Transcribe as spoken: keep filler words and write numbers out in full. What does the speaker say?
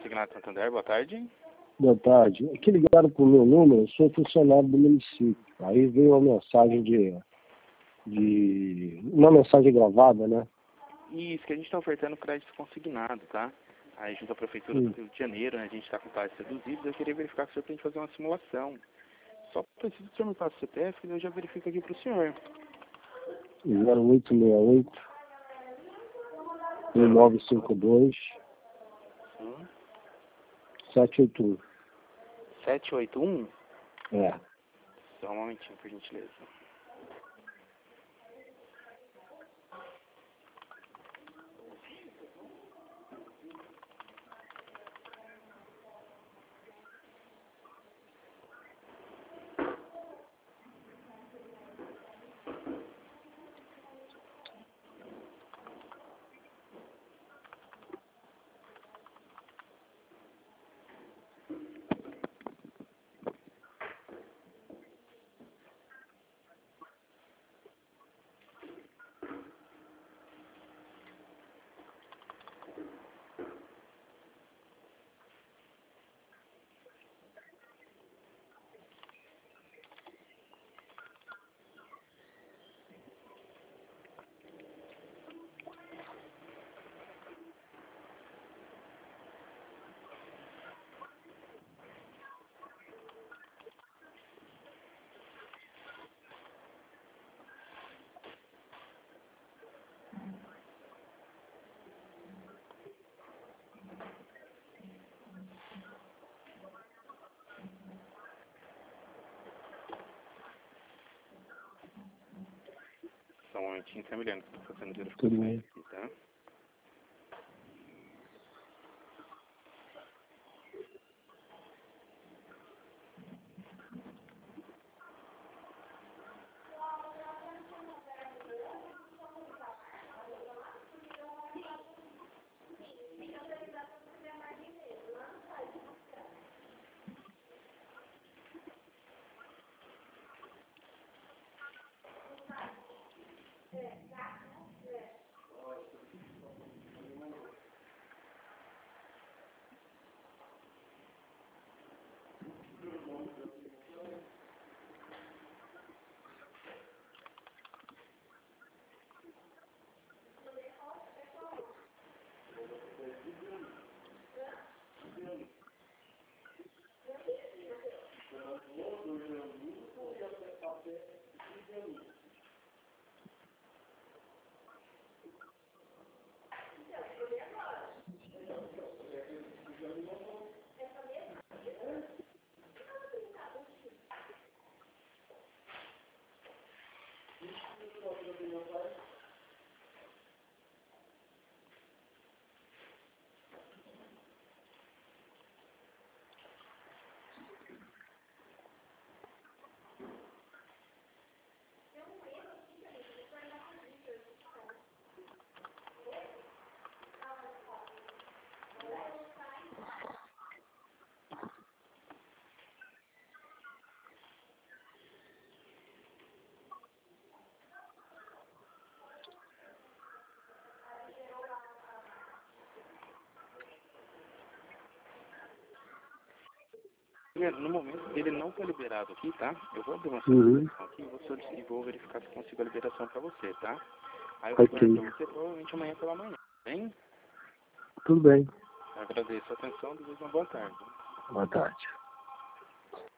Consignado Santander, boa tarde. Boa tarde. Aqui ligaram para o meu número, eu sou funcionário do município. Aí veio uma mensagem de, de... uma mensagem gravada, né? Isso, que a gente está ofertando crédito consignado, tá? Aí junto à Prefeitura Sim. do Rio de Janeiro, né, a gente está com taxas reduzidas, eu queria verificar com o senhor para a gente fazer uma simulação. Só preciso que o senhor me passe o C P F, que eu já verifico aqui para o senhor. zero oito seis oito, um nove cinco dois, Sim. sete oito um. sete oito um? É. Só um momentinho, por gentileza. Só um momentinho, tá me olhando, que estou fazendo Tudo verificações bem. aqui, tá? No momento, ele não está liberado aqui, tá? Eu vou abrir uma Uhum. solicitação aqui e vou, solic- e vou verificar se consigo a liberação para você, tá? Aí eu Ok. retorno para você provavelmente amanhã pela manhã, bem? Tudo bem. Eu agradeço a atenção, desejo uma boa tarde. Boa tarde.